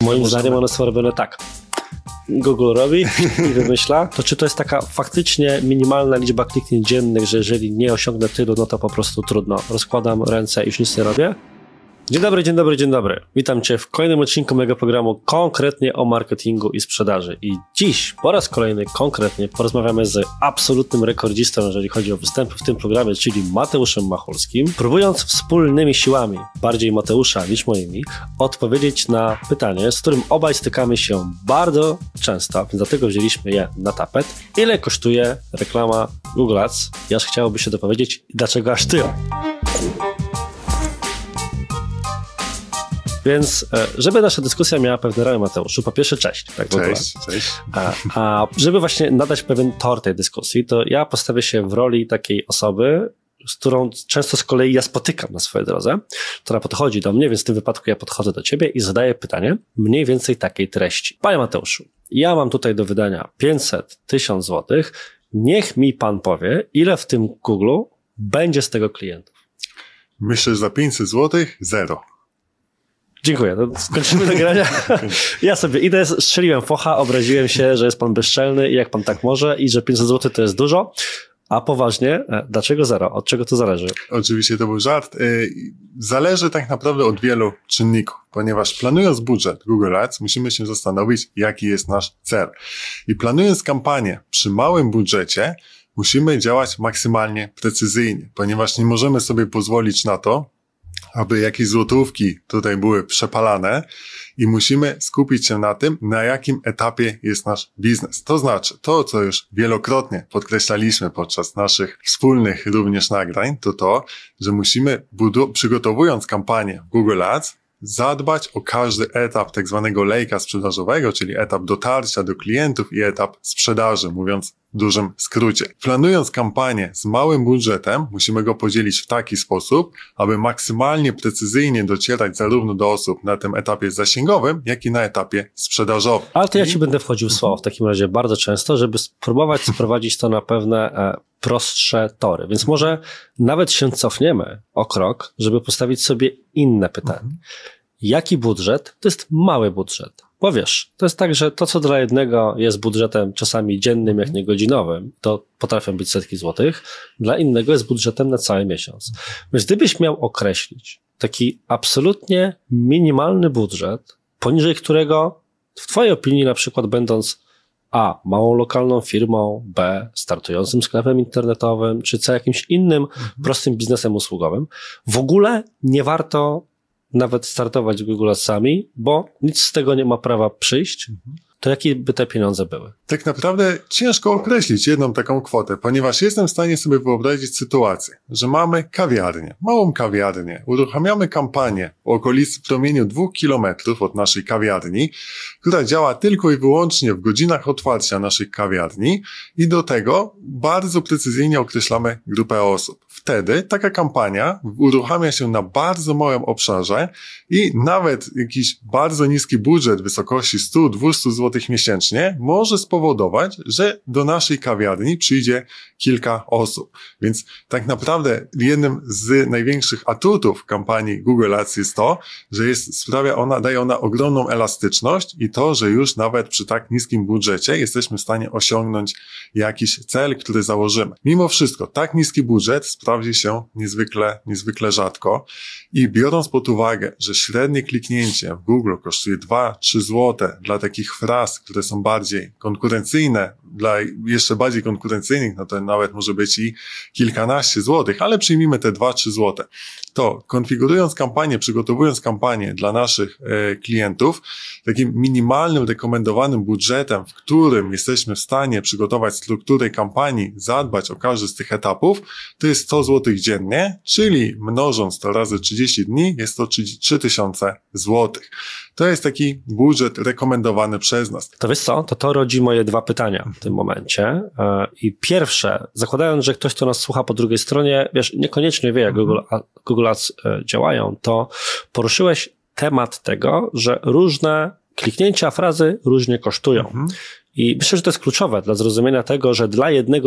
moim zdaniem one są robione tak. Google robi i wymyśla, to czy to jest taka faktycznie minimalna liczba kliknięć dziennych, że jeżeli nie osiągnę tylu, no to po prostu trudno. Rozkładam ręce i już nic nie robię? Dzień dobry, dzień dobry, dzień dobry. Witam Cię w kolejnym odcinku mojego programu konkretnie o marketingu i sprzedaży. I dziś po raz kolejny konkretnie porozmawiamy z absolutnym rekordzistą, jeżeli chodzi o występy w tym programie, czyli Mateuszem Machulskim, próbując wspólnymi siłami, bardziej Mateusza niż moimi, odpowiedzieć na pytanie, z którym obaj stykamy się bardzo często, więc dlatego wzięliśmy je na tapet. Ile kosztuje reklama Google Ads? Aż chciałoby się dopowiedzieć, dlaczego aż tyle? Więc, żeby nasza dyskusja miała pewne ramy, Mateuszu, po pierwsze cześć. Tak cześć. A żeby właśnie nadać pewien tor tej dyskusji, to ja postawię się w roli takiej osoby, z którą często z kolei ja spotykam na swojej drodze, która podchodzi do mnie, więc w tym wypadku ja podchodzę do ciebie i zadaję pytanie mniej więcej takiej treści. Panie Mateuszu, ja mam tutaj do wydania 500, 1000 złotych. Niech mi pan powie, ile w tym Google będzie z tego klientów. Myślę, że za 500 złotych 0. Dziękuję, to skończymy nagrania. Ja sobie idę, strzeliłem focha, obraziłem się, że jest pan bezczelny i jak pan tak może i że 500 zł to jest dużo. A poważnie, dlaczego 0? Od czego to zależy? Oczywiście to był żart. Zależy tak naprawdę od wielu czynników, ponieważ planując budżet Google Ads musimy się zastanowić, jaki jest nasz cel. I planując kampanię przy małym budżecie musimy działać maksymalnie precyzyjnie, ponieważ nie możemy sobie pozwolić na to, aby jakieś złotówki tutaj były przepalane i musimy skupić się na tym, na jakim etapie jest nasz biznes. To znaczy, to co już wielokrotnie podkreślaliśmy podczas naszych wspólnych również nagrań, to, że musimy przygotowując kampanię w Google Ads, zadbać o każdy etap tak zwanego lejka sprzedażowego, czyli etap dotarcia do klientów i etap sprzedaży, mówiąc w dużym skrócie. Planując kampanię z małym budżetem, musimy go podzielić w taki sposób, aby maksymalnie precyzyjnie docierać zarówno do osób na tym etapie zasięgowym, jak i na etapie sprzedażowym. Ale to ja ci będę wchodził w słowo w takim razie bardzo często, żeby spróbować sprowadzić to na pewne prostsze tory. Więc może nawet się cofniemy o krok, żeby postawić sobie inne pytanie. Jaki budżet to jest mały budżet? Bo wiesz, to jest tak, że to, co dla jednego jest budżetem czasami dziennym, jak nie godzinowym, to potrafią być setki złotych, dla innego jest budżetem na cały miesiąc. Więc gdybyś miał określić taki absolutnie minimalny budżet, poniżej którego w twojej opinii na przykład będąc A, małą lokalną firmą, B, startującym sklepem internetowym, czy C, jakimś innym prostym biznesem usługowym, w ogóle nie warto nawet startować Google Adsami, bo nic z tego nie ma prawa przyjść, to jakie by te pieniądze były? Tak naprawdę ciężko określić jedną taką kwotę, ponieważ jestem w stanie sobie wyobrazić sytuację, że mamy kawiarnię, małą kawiarnię, uruchamiamy kampanię w okolicy w promieniu 2 kilometrów od naszej kawiarni, która działa tylko i wyłącznie w godzinach otwarcia naszych kawiarni i do tego bardzo precyzyjnie określamy grupę osób. Wtedy taka kampania uruchamia się na bardzo małym obszarze i nawet jakiś bardzo niski budżet w wysokości 100-200 zł miesięcznie może spowodować, że do naszej kawiarni przyjdzie kilka osób. Więc tak naprawdę jednym z największych atutów kampanii Google Ads jest to, że daje ona ogromną elastyczność i to, że już nawet przy tak niskim budżecie jesteśmy w stanie osiągnąć jakiś cel, który założymy. Mimo wszystko, tak niski budżet sprawdzi się niezwykle rzadko i biorąc pod uwagę, że średnie kliknięcie w Google kosztuje 2-3 zł dla takich fraz, które są bardziej konkurencyjne, dla jeszcze bardziej konkurencyjnych, no to nawet może być i kilkanaście złotych, ale przyjmijmy te 2-3 zł. To konfigurując kampanię, przygotowując kampanię dla naszych klientów, takim minimalnym, rekomendowanym budżetem, w którym jesteśmy w stanie przygotować strukturę kampanii, zadbać o każdy z tych etapów, to jest 100 zł dziennie, czyli mnożąc to razy 30 dni, jest to 3000 zł. To jest taki budżet rekomendowany przez nas. To wiesz co, to rodzi moje dwa pytania w tym momencie. I pierwsze, zakładając, że ktoś, kto nas słucha po drugiej stronie, wiesz, niekoniecznie wie, jak Google Ads działają, to poruszyłeś temat tego, że różne kliknięcia frazy różnie kosztują. I myślę, że to jest kluczowe dla zrozumienia tego, że dla jednego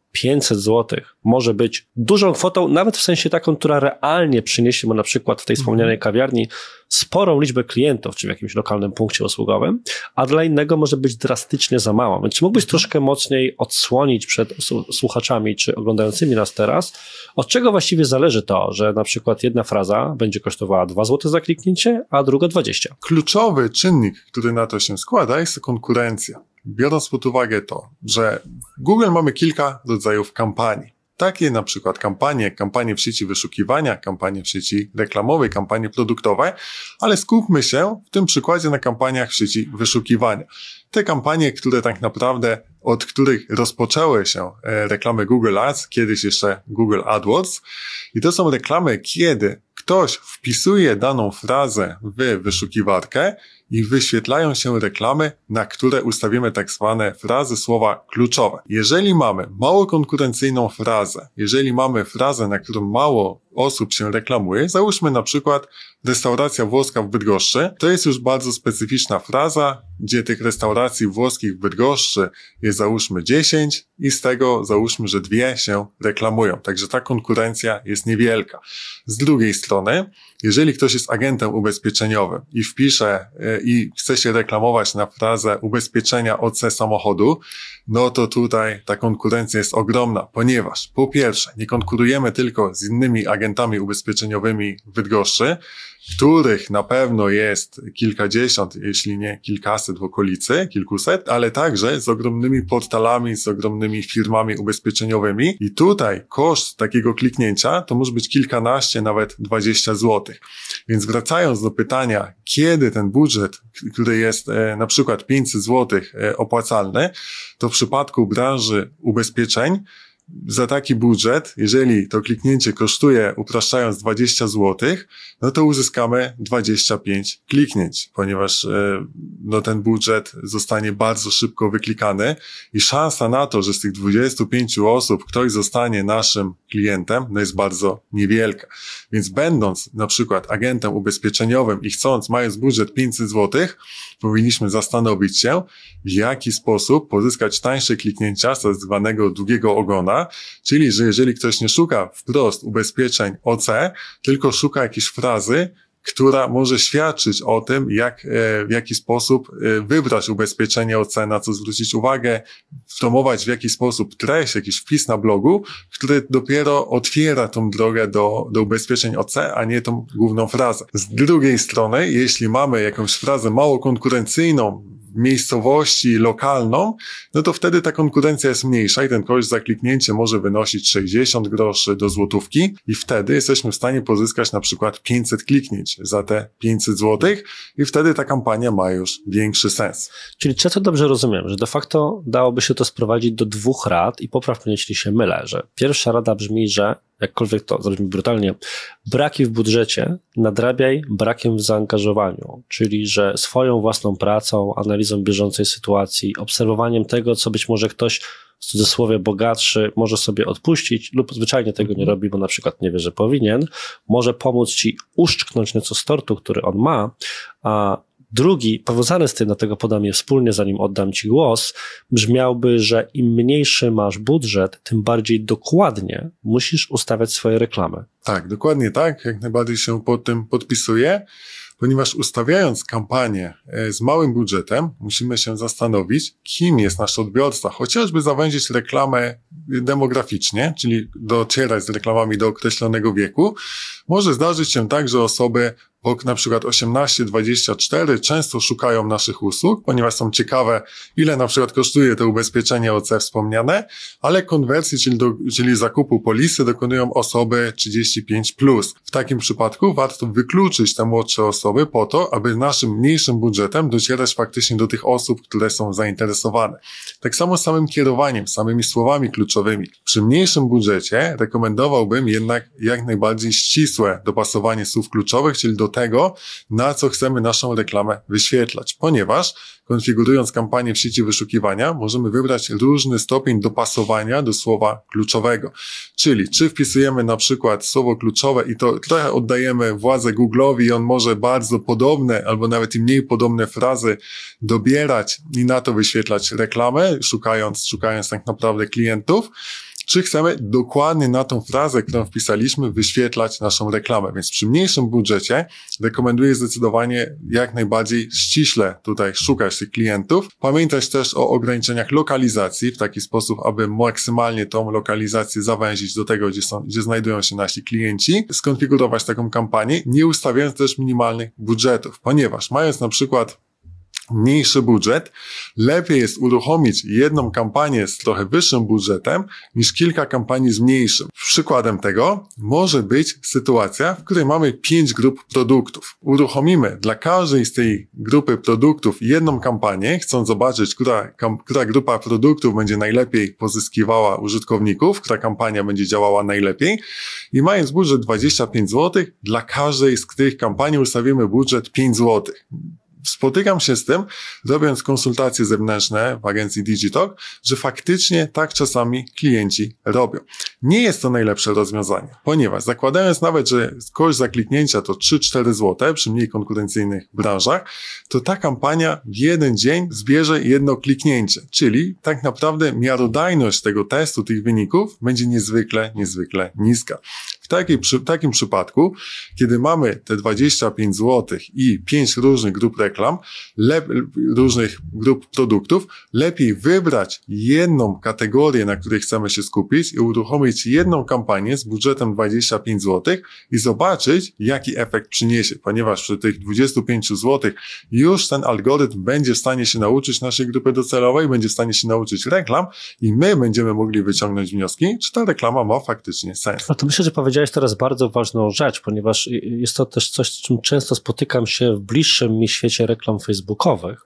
500 zł może być dużą kwotą, nawet w sensie taką, która realnie przyniesie mu na przykład w tej wspomnianej kawiarni sporą liczbę klientów, czy w jakimś lokalnym punkcie usługowym, a dla innego może być drastycznie za mało. Więc czy mógłbyś troszkę mocniej odsłonić przed słuchaczami, czy oglądającymi nas teraz, od czego właściwie zależy to, że na przykład jedna fraza będzie kosztowała 2 zł za kliknięcie, a druga 20? Kluczowy czynnik, który na to się składa, jest konkurencja. Biorąc pod uwagę to, że w Google mamy kilka rodzajów kampanii. Takie na przykład kampanie w sieci wyszukiwania, kampanie w sieci reklamowej, kampanie produktowe, ale skupmy się w tym przykładzie na kampaniach w sieci wyszukiwania. Te kampanie, które tak naprawdę, od których rozpoczęły się reklamy Google Ads, kiedyś jeszcze Google AdWords, i to są reklamy, kiedy ktoś wpisuje daną frazę w wyszukiwarkę i wyświetlają się reklamy, na które ustawimy tak zwane frazy, słowa kluczowe. Jeżeli mamy mało konkurencyjną frazę, jeżeli mamy frazę, na którą mało osób się reklamuje, załóżmy na przykład restauracja włoska w Bydgoszczy, to jest już bardzo specyficzna fraza, gdzie tych restauracji włoskich w Bydgoszczy jest załóżmy 10 i z tego załóżmy, że 2 się reklamują. Także ta konkurencja jest niewielka. Z drugiej strony, jeżeli ktoś jest agentem ubezpieczeniowym i wpisze i chce się reklamować na frazę ubezpieczenia OC samochodu, no to tutaj ta konkurencja jest ogromna, ponieważ po pierwsze nie konkurujemy tylko z innymi agentami ubezpieczeniowymi w Bydgoszczy, których na pewno jest kilkadziesiąt, jeśli nie kilkaset w okolicy, kilkuset, ale także z ogromnymi portalami, z ogromnymi firmami ubezpieczeniowymi i tutaj koszt takiego kliknięcia to może być kilkanaście, nawet 20 zł. Więc wracając do pytania, kiedy ten budżet, który jest na przykład 500 zł opłacalny, to w przypadku branży ubezpieczeń za taki budżet, jeżeli to kliknięcie kosztuje, upraszczając 20 zł, no to uzyskamy 25 kliknięć, ponieważ ten budżet zostanie bardzo szybko wyklikany i szansa na to, że z tych 25 osób ktoś zostanie naszym klientem, no jest bardzo niewielka. Więc będąc na przykład agentem ubezpieczeniowym i mając budżet 500 zł, powinniśmy zastanowić się, w jaki sposób pozyskać tańsze kliknięcia z tak zwanego długiego ogona, czyli że jeżeli ktoś nie szuka wprost ubezpieczeń OC, tylko szuka jakiejś frazy, która może świadczyć o tym, w jaki sposób wybrać ubezpieczenie OC, na co zwrócić uwagę, promować w jaki sposób treść, jakiś wpis na blogu, który dopiero otwiera tą drogę do ubezpieczeń OC, a nie tą główną frazę. Z drugiej strony, jeśli mamy jakąś frazę mało konkurencyjną, miejscowości lokalną, no to wtedy ta konkurencja jest mniejsza i ten koszt za kliknięcie może wynosić 60 groszy do złotówki i wtedy jesteśmy w stanie pozyskać na przykład 500 kliknięć za te 500 złotych i wtedy ta kampania ma już większy sens. Czyli czy ja to dobrze rozumiem, że de facto dałoby się to sprowadzić do 2 rad i popraw mnie, jeśli się mylę, że pierwsza rada brzmi, że jakkolwiek to zabrzmi brutalnie, braki w budżecie nadrabiaj brakiem w zaangażowaniu, czyli że swoją własną pracą, analizą bieżącej sytuacji, obserwowaniem tego, co być może ktoś w cudzysłowie bogatszy może sobie odpuścić lub zwyczajnie tego nie robi, bo na przykład nie wie, że powinien, może pomóc ci uszczknąć nieco z tortu, który on ma, a drugi, powiązany z tym, dlatego podam je wspólnie, zanim oddam ci głos, brzmiałby, że im mniejszy masz budżet, tym bardziej dokładnie musisz ustawiać swoje reklamy. Tak, dokładnie tak, jak najbardziej się pod tym podpisuję, ponieważ ustawiając kampanię z małym budżetem, musimy się zastanowić, kim jest nasz odbiorca, chociażby zawęzić reklamę demograficznie, czyli docierać z reklamami do określonego wieku. Może zdarzyć się tak, że osoby na przykład 18-24 często szukają naszych usług, ponieważ są ciekawe, ile na przykład kosztuje to ubezpieczenie OC wspomniane, ale konwersji, czyli zakupu polisy dokonują osoby 35+. W takim przypadku warto wykluczyć te młodsze osoby po to, aby naszym mniejszym budżetem docierać faktycznie do tych osób, które są zainteresowane. Tak samo z samym kierowaniem, samymi słowami kluczowymi. Przy mniejszym budżecie rekomendowałbym jednak jak najbardziej ścisłe dopasowanie słów kluczowych, czyli do tego, na co chcemy naszą reklamę wyświetlać, ponieważ konfigurując kampanię w sieci wyszukiwania możemy wybrać różny stopień dopasowania do słowa kluczowego. Czyli czy wpisujemy na przykład słowo kluczowe i to trochę oddajemy władzę Google'owi i on może bardzo podobne albo nawet i mniej podobne frazy dobierać i na to wyświetlać reklamę, szukając tak naprawdę klientów. czy chcemy dokładnie na tą frazę, którą wpisaliśmy, wyświetlać naszą reklamę. Więc przy mniejszym budżecie rekomenduję zdecydowanie jak najbardziej ściśle tutaj szukać tych klientów. Pamiętać też o ograniczeniach lokalizacji w taki sposób, aby maksymalnie tą lokalizację zawęzić do tego, gdzie znajdują się nasi klienci. Skonfigurować taką kampanię, nie ustawiając też minimalnych budżetów, ponieważ mając na przykład mniejszy budżet, lepiej jest uruchomić jedną kampanię z trochę wyższym budżetem niż kilka kampanii z mniejszym. Przykładem tego może być sytuacja, w której mamy 5 grup produktów. Uruchomimy dla każdej z tej grupy produktów jedną kampanię, chcąc zobaczyć, która grupa produktów będzie najlepiej pozyskiwała użytkowników, która kampania będzie działała najlepiej i mając budżet 25 zł, dla każdej z tych kampanii ustawimy budżet 5 zł. Spotykam się z tym, robiąc konsultacje zewnętrzne w agencji Digitalk, że faktycznie tak czasami klienci robią. Nie jest to najlepsze rozwiązanie, ponieważ zakładając nawet, że koszt zakliknięcia to 3-4 zł przy mniej konkurencyjnych branżach, to ta kampania w jeden dzień zbierze jedno kliknięcie, czyli tak naprawdę miarodajność tego testu, tych wyników będzie niezwykle niska. W takim przypadku, kiedy mamy te 25 zł i 5 różnych grup reklam, różnych grup produktów, lepiej wybrać jedną kategorię, na której chcemy się skupić i uruchomić jedną kampanię z budżetem 25 zł i zobaczyć, jaki efekt przyniesie, ponieważ przy tych 25 zł już ten algorytm będzie w stanie się nauczyć naszej grupy docelowej, będzie w stanie się nauczyć reklam i my będziemy mogli wyciągnąć wnioski, czy ta reklama ma faktycznie sens. No to myślę, że powiedziałeś teraz bardzo ważną rzecz, ponieważ jest to też coś, z czym często spotykam się w bliższym mi świecie reklam facebookowych,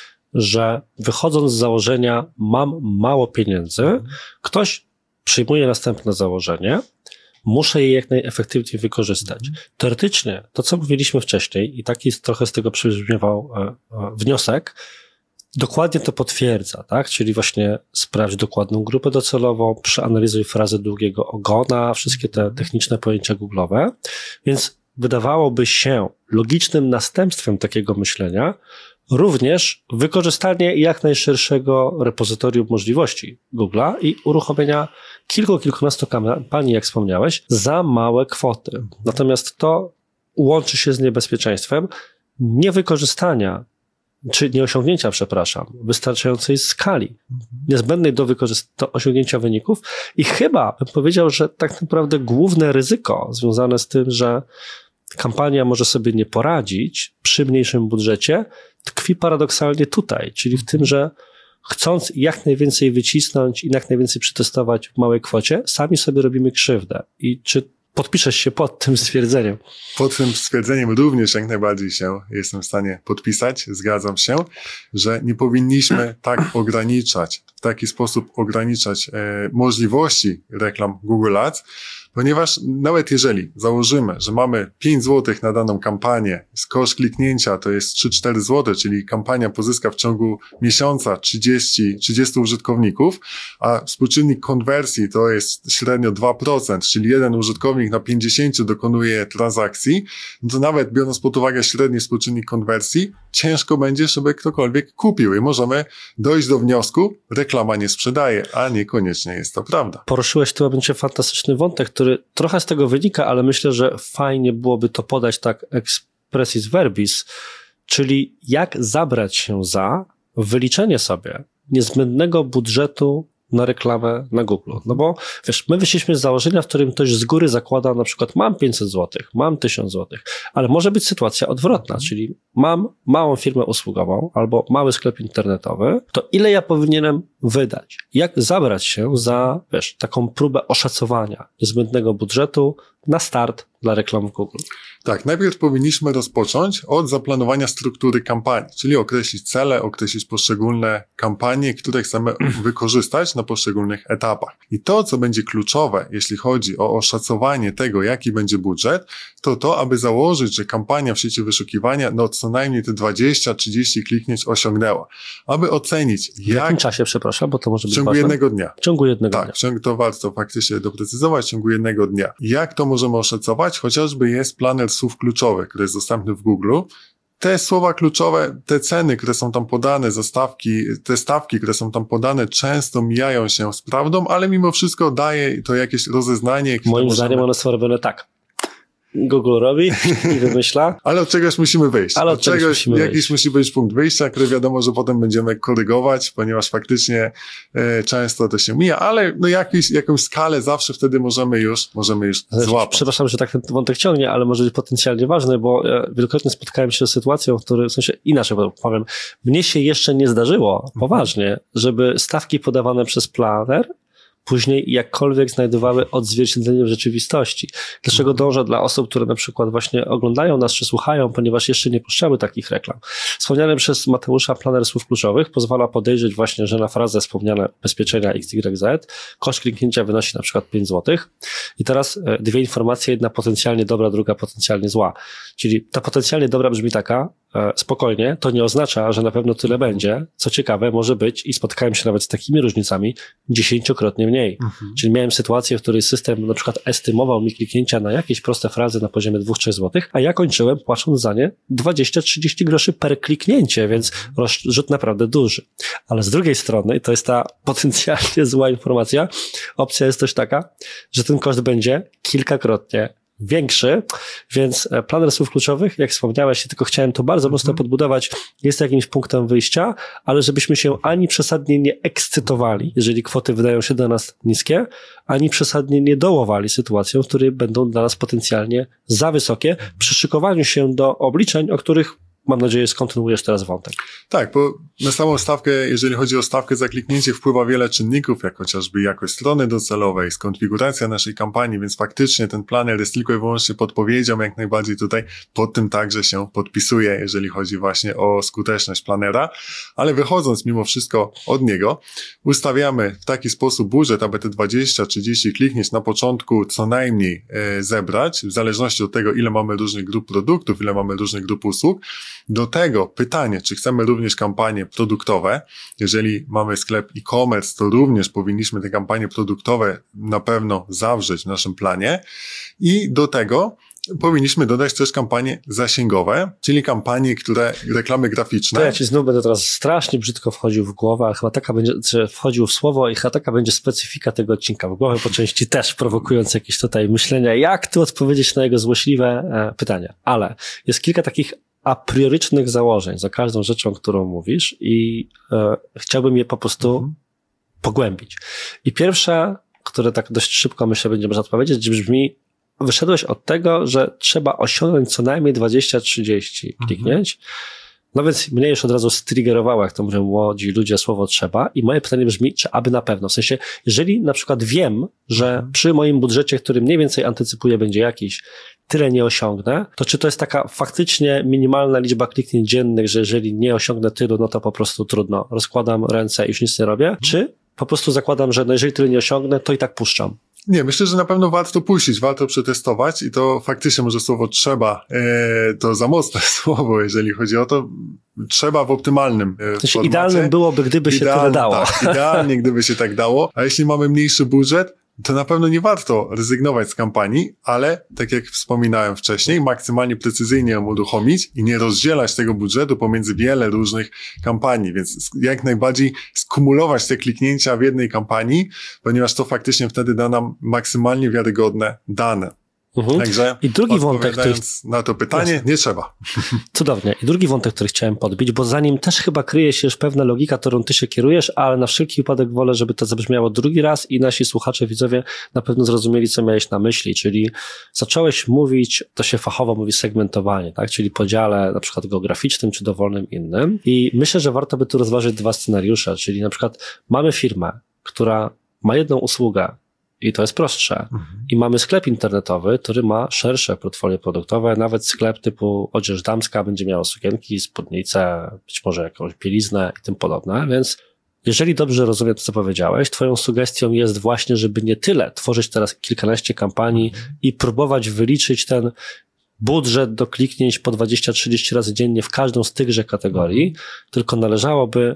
że wychodząc z założenia mam mało pieniędzy, ktoś przyjmuje następne założenie, muszę je jak najefektywniej wykorzystać. Teoretycznie to, co mówiliśmy wcześniej i taki trochę z tego przybrzmiewał wniosek, dokładnie to potwierdza, tak? Czyli właśnie sprawdź dokładną grupę docelową, przeanalizuj frazę długiego ogona, wszystkie te techniczne pojęcia googlowe, więc wydawałoby się logicznym następstwem takiego myślenia również wykorzystanie jak najszerszego repozytorium możliwości Google'a i uruchomienia kilkunastu kampanii, jak wspomniałeś, za małe kwoty. Natomiast to łączy się z niebezpieczeństwem niewykorzystania czy nieosiągnięcia, wystarczającej skali, niezbędnej do osiągnięcia wyników i chyba bym powiedział, że tak naprawdę główne ryzyko związane z tym, że kampania może sobie nie poradzić przy mniejszym budżecie, tkwi paradoksalnie tutaj, czyli w tym, że chcąc jak najwięcej wycisnąć i jak najwięcej przetestować w małej kwocie, sami sobie robimy krzywdę. I czy podpiszesz się pod tym stwierdzeniem? Pod tym stwierdzeniem również jak najbardziej się jestem w stanie podpisać. Zgadzam się, że nie powinniśmy w taki sposób ograniczać możliwości reklam Google Ads, ponieważ nawet jeżeli założymy, że mamy 5 zł na daną kampanię, koszt kliknięcia to jest 3-4 zł, czyli kampania pozyska w ciągu miesiąca 30 użytkowników, a współczynnik konwersji to jest średnio 2%, czyli jeden użytkownik na 50 dokonuje transakcji, no to nawet biorąc pod uwagę średni współczynnik konwersji, ciężko będzie, żeby ktokolwiek kupił i możemy dojść do wniosku, reklama nie sprzedaje, a niekoniecznie jest to prawda. Poruszyłeś w tym momencie fantastyczny wątek, który trochę z tego wynika, ale myślę, że fajnie byłoby to podać tak expressis verbis, czyli jak zabrać się za wyliczenie sobie niezbędnego budżetu na reklamę na Google. No bo wiesz, my wyszliśmy z założenia, w którym ktoś z góry zakłada na przykład mam 500 zł, mam 1000 zł, ale może być sytuacja odwrotna, czyli mam małą firmę usługową albo mały sklep internetowy, to ile ja powinienem wydać? Jak zabrać się za, wiesz, taką próbę oszacowania niezbędnego budżetu na start dla reklam w Google? Tak, najpierw powinniśmy rozpocząć od zaplanowania struktury kampanii, czyli określić cele, określić poszczególne kampanie, które chcemy wykorzystać na poszczególnych etapach. I to, co będzie kluczowe, jeśli chodzi o oszacowanie tego, jaki będzie budżet, to aby założyć, że kampania w sieci wyszukiwania co najmniej te 20-30 kliknięć osiągnęła. Aby ocenić, w jakim czasie, bo to może być w ciągu jednego dnia. W ciągu jednego dnia. Tak, to warto faktycznie doprecyzować, w ciągu jednego dnia. Jak to możemy oszacować? Chociażby jest planer słów kluczowych, który jest dostępny w Google. te słowa kluczowe, te ceny, które są tam podane, te stawki, które są tam podane, często mijają się z prawdą, ale mimo wszystko daje to jakieś rozeznanie. Moim zdaniem one są robione tak. Google robi i wymyśla. Ale od czegoś musimy wyjść. Ale od czegoś jakiś musi być punkt wyjścia, który wiadomo, że potem będziemy korygować, ponieważ faktycznie często to się mija, ale no jakąś skalę zawsze wtedy możemy już złapać. Przepraszam, że tak ten wątek ciągnie, ale może być potencjalnie ważny, bo wielokrotnie spotkałem się z sytuacją, w której, w sensie inaczej powiem, mnie się jeszcze nie zdarzyło, poważnie, żeby stawki podawane przez planer później jakkolwiek znajdowały odzwierciedlenie w rzeczywistości. Dlaczego dążę dla osób, które na przykład właśnie oglądają nas czy słuchają, ponieważ jeszcze nie puszczały takich reklam. Wspomniany przez Mateusza planer słów kluczowych pozwala podejrzeć właśnie, że na frazę wspomniane ubezpieczenia XYZ koszt kliknięcia wynosi na przykład 5 zł. I teraz dwie informacje, jedna potencjalnie dobra, druga potencjalnie zła. Czyli ta potencjalnie dobra brzmi taka, spokojnie, to nie oznacza, że na pewno tyle będzie. Co ciekawe, może być, i spotkałem się nawet z takimi różnicami, 10-krotnie mniej. Czyli miałem sytuację, w której system na przykład estymował mi kliknięcia na jakieś proste frazy na poziomie 2-3 zł, a ja kończyłem płacąc za nie 20-30 groszy per kliknięcie, więc rozrzut naprawdę duży. Ale z drugiej strony, i to jest ta potencjalnie zła informacja, opcja jest też taka, że ten koszt będzie kilkakrotnie większy, więc planer słów kluczowych, jak wspomniałeś, tylko chciałem to bardzo mocno podbudować, jest jakimś punktem wyjścia, ale żebyśmy się ani przesadnie nie ekscytowali, jeżeli kwoty wydają się dla nas niskie, ani przesadnie nie dołowali sytuacją, w której będą dla nas potencjalnie za wysokie przy szykowaniu się do obliczeń, o których mam nadzieję skontynuujesz teraz wątek. Tak, bo na samą stawkę, jeżeli chodzi o stawkę za kliknięcie, wpływa wiele czynników, jak chociażby jakość strony docelowej, skonfiguracja naszej kampanii, więc faktycznie ten planer jest tylko i wyłącznie podpowiedzią, jak najbardziej tutaj pod tym także się podpisuje, jeżeli chodzi właśnie o skuteczność planera, ale wychodząc mimo wszystko od niego, ustawiamy w taki sposób budżet, aby te 20-30 kliknięć na początku co najmniej zebrać, w zależności od tego, ile mamy różnych grup produktów, ile mamy różnych grup usług. Do tego pytanie, czy chcemy również kampanie produktowe. Jeżeli mamy sklep e-commerce, to również powinniśmy te kampanie produktowe na pewno zawrzeć w naszym planie. I do tego powinniśmy dodać też kampanie zasięgowe, czyli kampanie, reklamy graficzne. To ja ci znów będę teraz strasznie brzydko wchodził w głowę, ale chyba taka będzie, czy wchodził w słowo i chyba taka będzie specyfika tego odcinka w głowę, po części też prowokując jakieś tutaj myślenia, jak tu odpowiedzieć na jego złośliwe pytania. Ale jest kilka takich a priorycznych założeń za każdą rzeczą, którą mówisz i chciałbym je po prostu pogłębić. I pierwsza, które tak dość szybko myślę będzie można odpowiedzieć, brzmi, wyszedłeś od tego, że trzeba osiągnąć co najmniej 20-30 kliknięć. No więc mnie już od razu striggerowało, jak to mówią młodzi ludzie, słowo trzeba. I moje pytanie brzmi, czy aby na pewno? W sensie, jeżeli na przykład wiem, że przy moim budżecie, który mniej więcej antycypuję, będzie jakiś, tyle nie osiągnę, to czy to jest taka faktycznie minimalna liczba kliknięć dziennych, że jeżeli nie osiągnę tylu, no to po prostu trudno. Rozkładam ręce i już nic nie robię? Czy po prostu zakładam, że no jeżeli tyle nie osiągnę, to i tak puszczam? Nie, myślę, że na pewno warto puścić, warto przetestować i to faktycznie może słowo trzeba, to za mocne słowo, jeżeli chodzi o to, trzeba w optymalnym formacie. Idealnym byłoby, gdyby się tyle dało. Tak, idealnie, gdyby się tak dało, a jeśli mamy mniejszy budżet, to na pewno nie warto rezygnować z kampanii, ale tak jak wspominałem wcześniej, maksymalnie precyzyjnie ją uruchomić i nie rozdzielać tego budżetu pomiędzy wiele różnych kampanii, więc jak najbardziej skumulować te kliknięcia w jednej kampanii, ponieważ to faktycznie wtedy da nam maksymalnie wiarygodne dane. Także i drugi wątek, na to pytanie, nie trzeba. Cudownie. I drugi wątek, który chciałem podbić, bo za nim też chyba kryje się już pewna logika, którą ty się kierujesz, ale na wszelki wypadek wolę, żeby to zabrzmiało drugi raz i nasi słuchacze, widzowie na pewno zrozumieli, co miałeś na myśli, czyli zacząłeś mówić, to się fachowo mówi segmentowanie, tak? Czyli podziale na przykład geograficznym czy dowolnym innym. I myślę, że warto by tu rozważyć dwa scenariusze, czyli na przykład mamy firmę, która ma jedną usługę, i to jest prostsze. I mamy sklep internetowy, który ma szersze portfolio produktowe, nawet sklep typu odzież damska będzie miał sukienki, spódnice, być może jakąś bieliznę i tym podobne, więc jeżeli dobrze rozumiem to, co powiedziałeś, twoją sugestią jest właśnie, żeby nie tyle tworzyć teraz kilkanaście kampanii i próbować wyliczyć ten budżet do kliknięć po 20-30 razy dziennie w każdą z tychże kategorii, tylko należałoby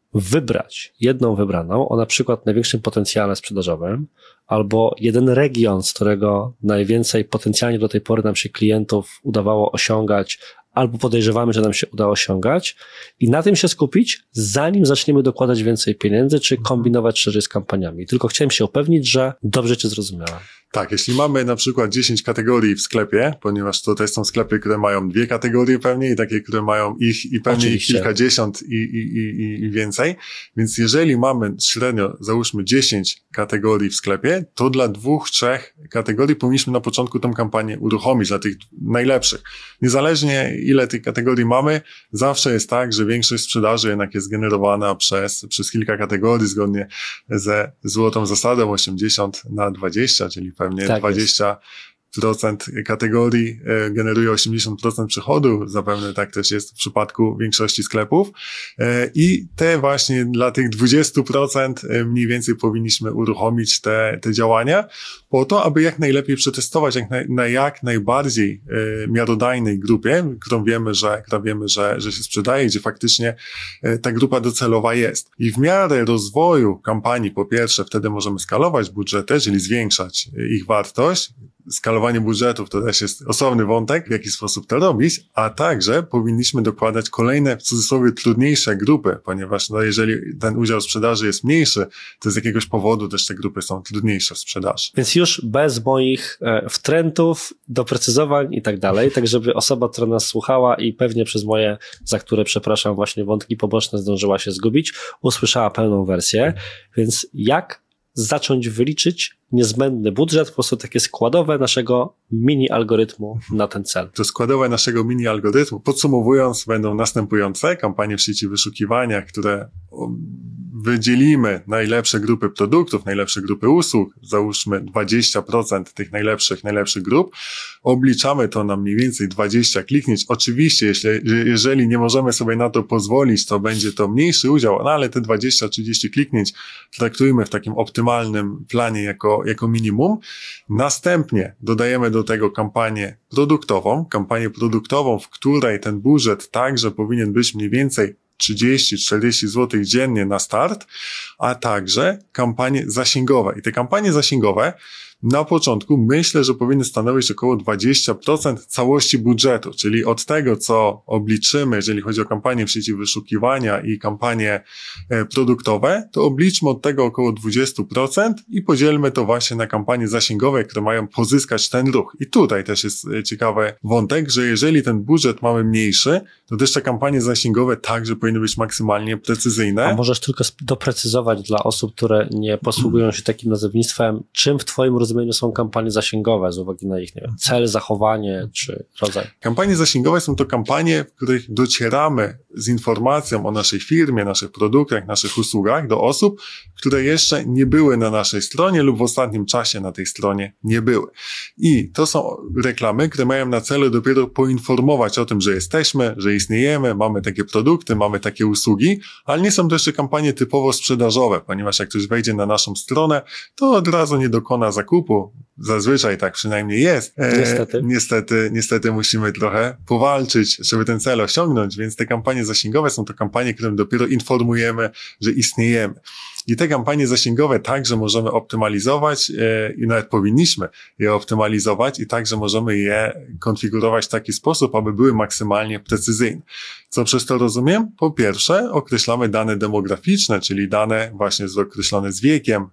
wybrać jedną wybraną o na przykład największym potencjale sprzedażowym albo jeden region, z którego najwięcej potencjalnie do tej pory nam się klientów udawało osiągać, albo podejrzewamy, że nam się uda osiągać i na tym się skupić, zanim zaczniemy dokładać więcej pieniędzy, czy kombinować szerzej z kampaniami. Tylko chciałem się upewnić, że dobrze cię zrozumiałem. Tak, jeśli mamy na przykład 10 kategorii w sklepie, ponieważ to też są sklepy, które mają 2 kategorie pewnie i takie, które mają ich i pewnie ich kilkadziesiąt i więcej, więc jeżeli mamy średnio, załóżmy 10 kategorii w sklepie, to dla 2-3 kategorii powinniśmy na początku tą kampanię uruchomić, dla tych najlepszych. Niezależnie ile tych kategorii mamy, zawsze jest tak, że większość sprzedaży jednak jest generowana przez kilka kategorii, zgodnie ze złotą zasadą 80/20, czyli pewnie tak 20% kategorii generuje 80% przychodu. Zapewne tak też jest w przypadku większości sklepów. I te właśnie dla tych 20% mniej więcej powinniśmy uruchomić te działania po to, aby jak najlepiej przetestować na jak najbardziej miarodajnej grupie, którą wiemy, że się sprzedaje, gdzie faktycznie ta grupa docelowa jest. I w miarę rozwoju kampanii, po pierwsze, wtedy możemy skalować budżety, czyli zwiększać ich wartość. Skalowanie budżetów to też jest osobny wątek, w jaki sposób to robić, a także powinniśmy dokładać kolejne, w cudzysłowie, trudniejsze grupy, ponieważ jeżeli ten udział sprzedaży jest mniejszy, to z jakiegoś powodu też te grupy są trudniejsze w sprzedaży. Więc już bez moich wtrętów, doprecyzowań i tak dalej, tak żeby osoba, która nas słuchała i pewnie przez moje, za które przepraszam, właśnie wątki poboczne zdążyła się zgubić, usłyszała pełną wersję. Więc jak zacząć wyliczyć niezbędny budżet, po prostu takie składowe naszego mini algorytmu na ten cel. To składowe naszego mini algorytmu, podsumowując, będą następujące kampanie w sieci wyszukiwania, które wydzielimy najlepsze grupy produktów, najlepsze grupy usług, załóżmy 20% tych najlepszych grup, obliczamy to na mniej więcej 20 kliknięć. Oczywiście, jeżeli nie możemy sobie na to pozwolić, to będzie to mniejszy udział, no ale te 20-30 kliknięć traktujmy w takim optymalnym planie jako minimum. Następnie dodajemy do tego kampanię produktową, w której ten budżet także powinien być mniej więcej 30-40 zł dziennie na start, a także kampanie zasięgowe. I te kampanie zasięgowe na początku myślę, że powinny stanowić około 20% całości budżetu, czyli od tego, co obliczymy, jeżeli chodzi o kampanie w sieci wyszukiwania i kampanie produktowe, to obliczmy od tego około 20% i podzielmy to właśnie na kampanie zasięgowe, które mają pozyskać ten ruch. I tutaj też jest ciekawy wątek, że jeżeli ten budżet mamy mniejszy, to też te kampanie zasięgowe także powinny być maksymalnie precyzyjne. A możesz tylko doprecyzować dla osób, które nie posługują się takim nazewnictwem, czym w twoim rozumieniu są kampanie zasięgowe z uwagi na ich, nie wiem, cel, zachowanie czy rodzaj? Kampanie zasięgowe są to kampanie, w których docieramy z informacją o naszej firmie, naszych produktach, naszych usługach do osób, które jeszcze nie były na naszej stronie lub w ostatnim czasie na tej stronie nie były. I to są reklamy, które mają na celu dopiero poinformować o tym, że jesteśmy, że istniejemy, mamy takie produkty, mamy takie usługi, ale nie są to jeszcze kampanie typowo sprzedażowe, ponieważ jak ktoś wejdzie na naszą stronę, to od razu nie dokona zakupu. Zazwyczaj tak przynajmniej jest. Niestety musimy trochę powalczyć, żeby ten cel osiągnąć, więc te kampanie zasięgowe są to kampanie, którym dopiero informujemy, że istniejemy. I te kampanie zasięgowe także możemy optymalizować i nawet powinniśmy je optymalizować i także możemy je konfigurować w taki sposób, aby były maksymalnie precyzyjne. Co przez to rozumiem? Po pierwsze, określamy dane demograficzne, czyli dane właśnie określone z wiekiem,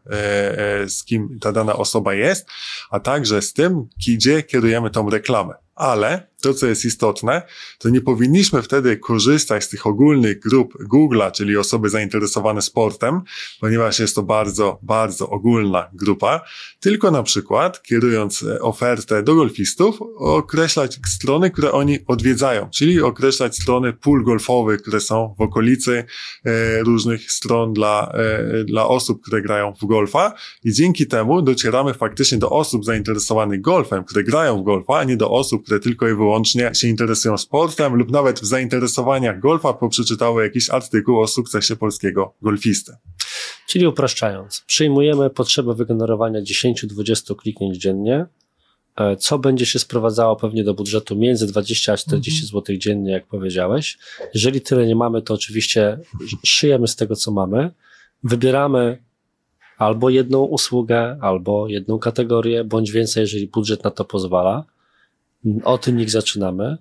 z kim ta dana osoba jest, a także z tym, gdzie kierujemy tą reklamę. Ale to, co jest istotne, to nie powinniśmy wtedy korzystać z tych ogólnych grup Google'a, czyli osoby zainteresowane sportem, ponieważ jest to bardzo, bardzo ogólna grupa, tylko na przykład, kierując ofertę do golfistów, określać strony, które oni odwiedzają, czyli określać strony pól golfowych, które są w okolicy różnych stron dla osób, które grają w golfa i dzięki temu docieramy faktycznie do osób zainteresowanych golfem, które grają w golfa, a nie do osób, które tylko i wyłącznie się interesują sportem lub nawet w zainteresowaniach golfa przeczytały jakiś artykuł o sukcesie polskiego golfisty. Czyli upraszczając, przyjmujemy potrzebę wygenerowania 10-20 kliknięć dziennie, co będzie się sprowadzało pewnie do budżetu między 20 a 40 zł dziennie, jak powiedziałeś. Jeżeli tyle nie mamy, to oczywiście szyjemy z tego, co mamy, wybieramy albo jedną usługę, albo jedną kategorię, bądź więcej, jeżeli budżet na to pozwala. Od nich zaczynamy.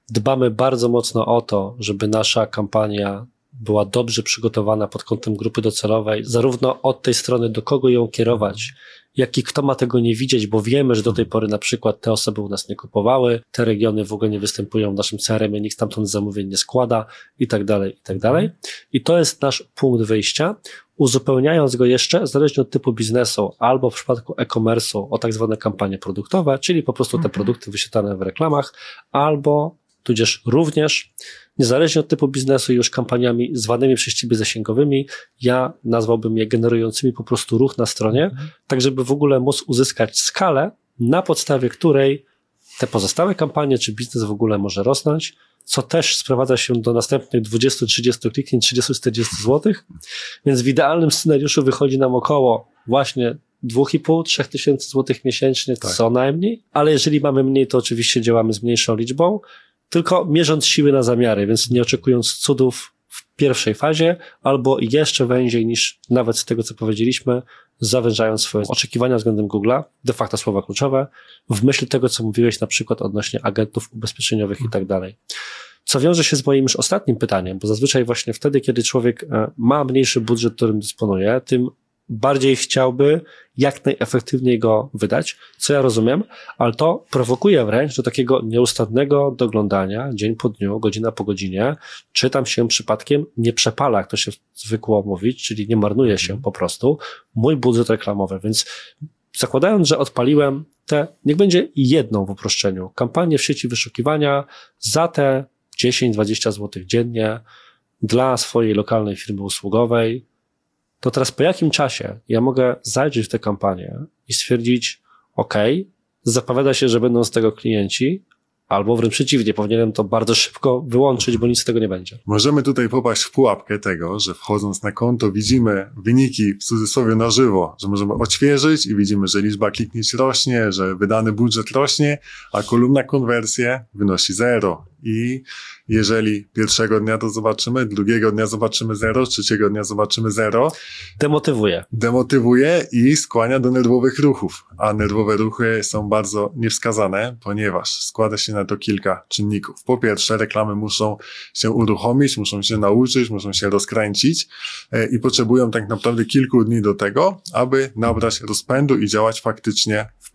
dbamy bardzo mocno o to, żeby nasza kampania była dobrze przygotowana pod kątem grupy docelowej, zarówno od tej strony, do kogo ją kierować, jak i kto ma tego nie widzieć, bo wiemy, że do tej pory na przykład te osoby u nas nie kupowały, te regiony w ogóle nie występują w naszym CRM-ie, nikt stamtąd zamówień nie składa i tak dalej, i tak dalej. I to jest nasz punkt wyjścia, uzupełniając go jeszcze, zależnie od typu biznesu, albo w przypadku e-commerce'u o tak zwane kampanie produktowe, czyli po prostu te produkty wyświetlane w reklamach, albo tudzież również, niezależnie od typu biznesu, już kampaniami zwanymi przez ciebie zasięgowymi, ja nazwałbym je generującymi po prostu ruch na stronie, tak żeby w ogóle móc uzyskać skalę, na podstawie której te pozostałe kampanie czy biznes w ogóle może rosnąć, co też sprowadza się do następnych 20-30 kliknięć, 30-40 zł, więc w idealnym scenariuszu wychodzi nam około właśnie 2,5-3 tysięcy złotych miesięcznie co najmniej, ale jeżeli mamy mniej, to oczywiście działamy z mniejszą liczbą, tylko mierząc siły na zamiary, więc nie oczekując cudów w pierwszej fazie, albo jeszcze węziej niż nawet z tego, co powiedzieliśmy, zawężając swoje oczekiwania względem Google'a, de facto słowa kluczowe, w myśl tego, co mówiłeś na przykład odnośnie agentów ubezpieczeniowych i tak dalej. Co wiąże się z moim już ostatnim pytaniem, bo zazwyczaj właśnie wtedy, kiedy człowiek ma mniejszy budżet, którym dysponuje, tym bardziej chciałby jak najefektywniej go wydać, co ja rozumiem, ale to prowokuje wręcz do takiego nieustannego doglądania dzień po dniu, godzina po godzinie, czy tam się przypadkiem nie przepala, jak to się zwykło mówić, czyli nie marnuje się po prostu mój budżet reklamowy, więc zakładając, że odpaliłem niech będzie jedną w uproszczeniu, kampanię w sieci wyszukiwania za te 10-20 zł dziennie dla swojej lokalnej firmy usługowej, to teraz po jakim czasie ja mogę zajrzeć w tę kampanię i stwierdzić, zapowiada się, że będą z tego klienci, albo wręcz przeciwnie, powinienem to bardzo szybko wyłączyć, bo nic z tego nie będzie. Możemy tutaj popaść w pułapkę tego, że wchodząc na konto widzimy wyniki w cudzysłowie na żywo, że możemy odświeżyć i widzimy, że liczba kliknięć rośnie, że wydany budżet rośnie, a kolumna konwersje wynosi 0. I jeżeli pierwszego dnia to zobaczymy, drugiego dnia zobaczymy 0, trzeciego dnia zobaczymy 0. Demotywuje i skłania do nerwowych ruchów. A nerwowe ruchy są bardzo niewskazane, ponieważ składa się na to kilka czynników. Po pierwsze, reklamy muszą się uruchomić, muszą się nauczyć, muszą się rozkręcić i potrzebują tak naprawdę kilku dni do tego, aby nabrać rozpędu i działać faktycznie w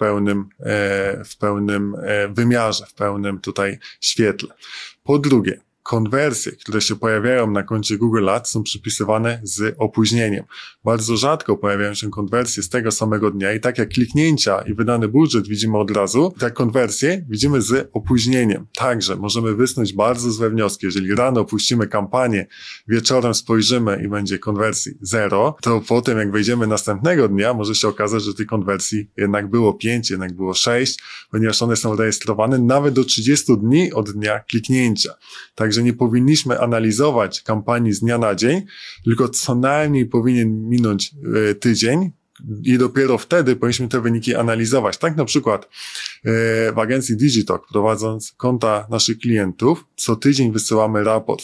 pełnym wymiarze, w pełnym tutaj świetle. Po drugie, konwersje, które się pojawiają na koncie Google Ads, są przypisywane z opóźnieniem. Bardzo rzadko pojawiają się konwersje z tego samego dnia i tak jak kliknięcia i wydany budżet widzimy od razu, tak konwersje widzimy z opóźnieniem. Także możemy wysnuć bardzo złe wnioski. Jeżeli rano puścimy kampanię, wieczorem spojrzymy i będzie konwersji 0, to potem jak wejdziemy następnego dnia, może się okazać, że tej konwersji jednak było 5, jednak było 6, ponieważ one są rejestrowane nawet do 30 dni od dnia kliknięcia. Także nie powinniśmy analizować kampanii z dnia na dzień, tylko co najmniej powinien minąć tydzień i dopiero wtedy powinniśmy te wyniki analizować. Tak na przykład w agencji Digitalk, prowadząc konta naszych klientów, co tydzień wysyłamy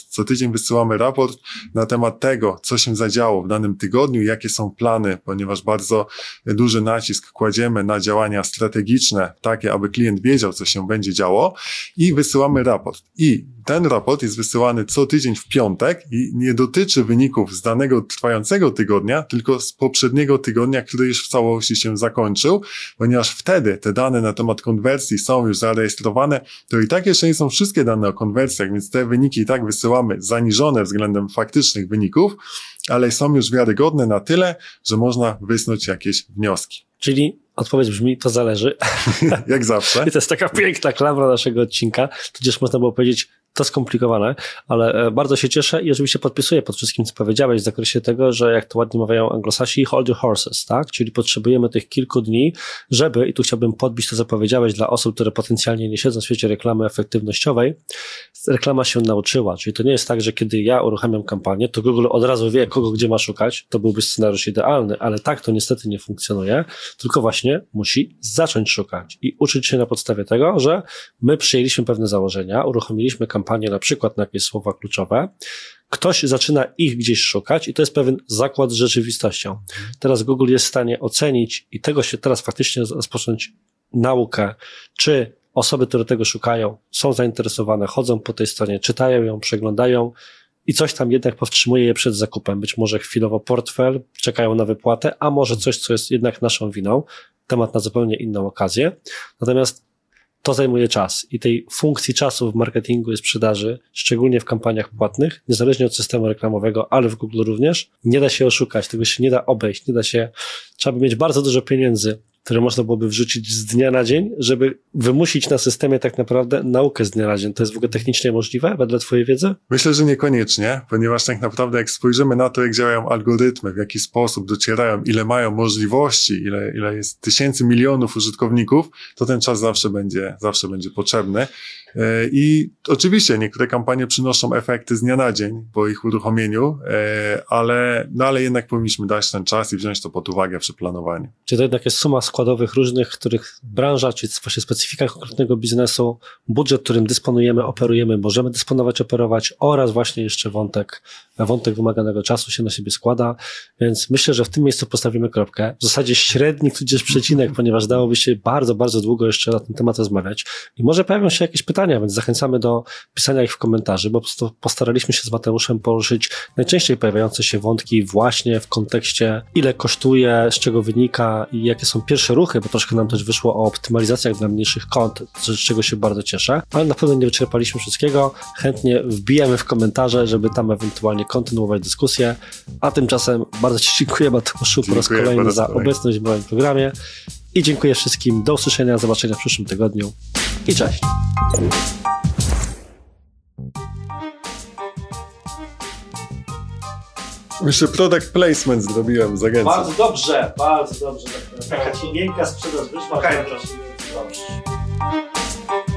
raport na temat tego, co się zadziało w danym tygodniu, jakie są plany, ponieważ bardzo duży nacisk kładziemy na działania strategiczne, takie, aby klient wiedział, co się będzie działo i wysyłamy raport. I ten raport jest wysyłany co tydzień w piątek i nie dotyczy wyników z danego trwającego tygodnia, tylko z poprzedniego tygodnia, który już w całości się zakończył, ponieważ wtedy te dane na temat konwersji są już zarejestrowane, to i tak jeszcze nie są wszystkie dane o konwersjach, więc te wyniki i tak wysyłamy zaniżone względem faktycznych wyników, ale są już wiarygodne na tyle, że można wysnuć jakieś wnioski. Czyli odpowiedź brzmi, to zależy. Jak zawsze. I to jest taka piękna klamra naszego odcinka, tudzież można było powiedzieć, to skomplikowane, ale bardzo się cieszę i oczywiście podpisuję pod wszystkim, co powiedziałeś w zakresie tego, że jak to ładnie mawiają anglosasi, hold your horses, tak? Czyli potrzebujemy tych kilku dni, żeby, i tu chciałbym podbić to, co powiedziałeś dla osób, które potencjalnie nie siedzą w świecie reklamy efektywnościowej, reklama się nauczyła, czyli to nie jest tak, że kiedy ja uruchamiam kampanię, to Google od razu wie, kogo gdzie ma szukać, to byłby scenariusz idealny, ale tak to niestety nie funkcjonuje, tylko właśnie musi zacząć szukać i uczyć się na podstawie tego, że my przyjęliśmy pewne założenia, uruchomiliśmy kampanię na przykład na jakieś słowa kluczowe, ktoś zaczyna ich gdzieś szukać i to jest pewien zakład z rzeczywistością. Teraz Google jest w stanie ocenić i tego się teraz faktycznie rozpocząć naukę, czy osoby, które tego szukają, są zainteresowane, chodzą po tej stronie, czytają ją, przeglądają i coś tam jednak powstrzymuje je przed zakupem. Być może chwilowo portfel, czekają na wypłatę, a może coś, co jest jednak naszą winą. Temat na zupełnie inną okazję. Natomiast to zajmuje czas i tej funkcji czasu w marketingu i sprzedaży, szczególnie w kampaniach płatnych, niezależnie od systemu reklamowego, ale w Google również, nie da się oszukać, tego się nie da obejść, trzeba by mieć bardzo dużo pieniędzy, które można byłoby wrzucić z dnia na dzień, żeby wymusić na systemie tak naprawdę naukę z dnia na dzień. To jest w ogóle technicznie możliwe, wedle twojej wiedzy? Myślę, że niekoniecznie, ponieważ tak naprawdę jak spojrzymy na to, jak działają algorytmy, w jaki sposób docierają, ile mają możliwości, ile jest tysięcy, milionów użytkowników, to ten czas zawsze będzie potrzebny. I oczywiście niektóre kampanie przynoszą efekty z dnia na dzień po ich uruchomieniu, ale jednak powinniśmy dać ten czas i wziąć to pod uwagę przy planowaniu. Czyli to jednak jest suma składowych różnych, których branża, czy właśnie specyfika konkretnego biznesu, budżet, którym dysponujemy, operujemy, możemy dysponować, operować oraz właśnie jeszcze wątek wymaganego czasu się na siebie składa, więc myślę, że w tym miejscu postawimy kropkę. W zasadzie średni tudzież przecinek, ponieważ dałoby się bardzo, bardzo długo jeszcze na ten temat rozmawiać i może pojawią się jakieś pytania, więc zachęcamy do pisania ich w komentarzu, bo postaraliśmy się z Mateuszem poruszyć najczęściej pojawiające się wątki właśnie w kontekście ile kosztuje, z czego wynika i jakie są pierwsze ruchy, bo troszkę nam też wyszło o optymalizacjach dla mniejszych kont, z czego się bardzo cieszę, ale na pewno nie wyczerpaliśmy wszystkiego. Chętnie wbijemy w komentarze, żeby tam ewentualnie kontynuować dyskusję, a tymczasem bardzo Ci dziękuję, Mateuszu, po raz kolejny za obecność w moim programie i dziękuję wszystkim. Do usłyszenia, zobaczenia w przyszłym tygodniu i cześć! Jeszcze product placement zrobiłem z agencji. Bardzo dobrze. Taka ci miękka sprzedaż wyszła. Okay.